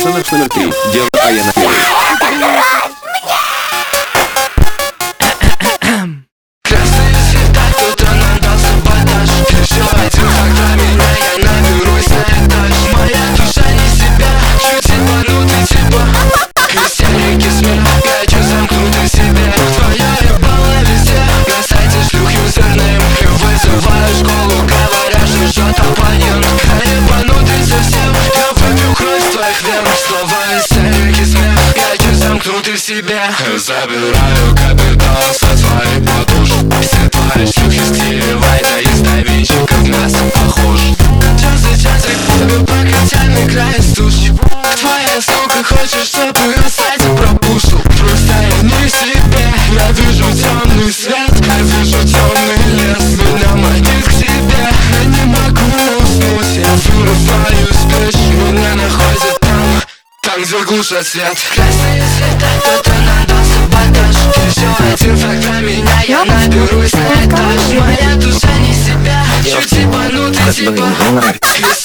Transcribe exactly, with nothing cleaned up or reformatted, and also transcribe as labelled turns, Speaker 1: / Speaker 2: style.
Speaker 1: Пацанок номер три. Дело Аяна Белый.
Speaker 2: Красные цвета, кто-то нам дал саботаж. И все один факт про меня, я наберусь на этаж. Моя душа не себя, чуть ебанутый типа. Истерики, смех, хочу замкнутый в себе. Твоя ебала везде, на сайте шлюх юзернейм. И вызываю школу, говорят, что жжет оппонент. Ебанутый совсем, я выпью кровь в твоих вен. Снова истерики, смех, хочу замкнутый в себе. Забираю капитал со своей подушек. Все твои шлюхи стилевой, да из давинчиков мясо похож. Час за час я губы по котельный край стуч. Твоя сука хочет, чтобы на сайте пропушил. Просто я не себе, я вижу темный свет, я вижу темный лес. Меня манит к себе, я не могу уснуть. Я вырываюсь прочь, меня находят там, там, где глушат свет. Красные цвета, кто-то нам дал саботаж. И все один факт про меня, я наберусь на этаж. Моя душа не себя, чуть ебанутый типа.